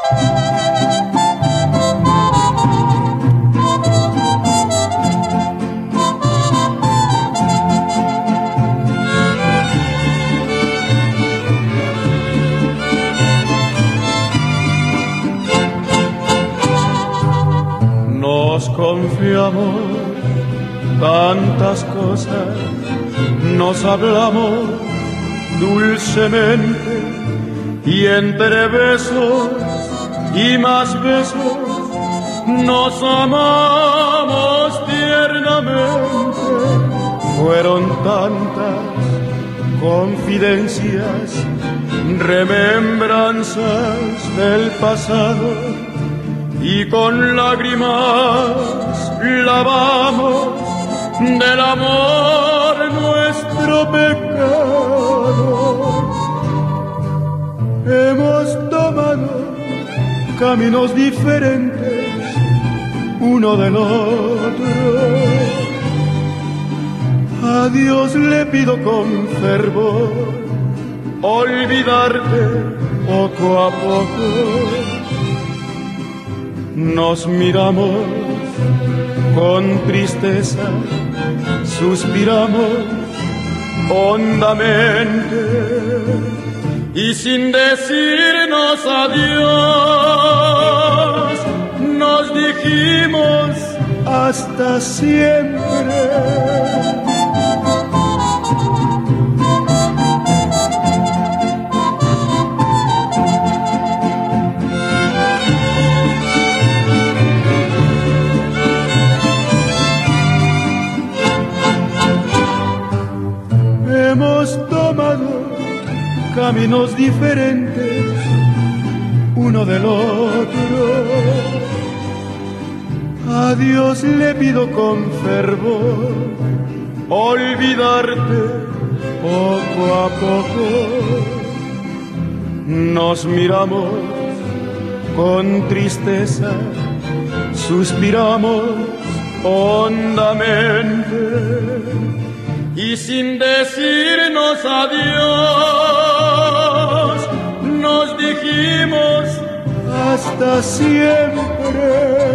Nos confiamos tantas cosas, nos hablamos dulcemente y entre besos y más besos nos amamos tiernamente. Fueron tantas confidencias, remembranzas del pasado, y con lágrimas lavamos del amor nuestro pecado. Hemos tomado caminos diferentes uno del otro. A Dios le pido con fervor olvidarte poco a poco. Nos miramos con tristeza, suspiramos hondamente y sin decirnos adiós nos dijimos hasta siempre. Hemos tomado caminos diferentes uno del otro. A Dios le pido con fervor olvidarte poco a poco. Nos miramos con tristeza, suspiramos hondamente y sin decirnos adiós nos dijimos hasta siempre.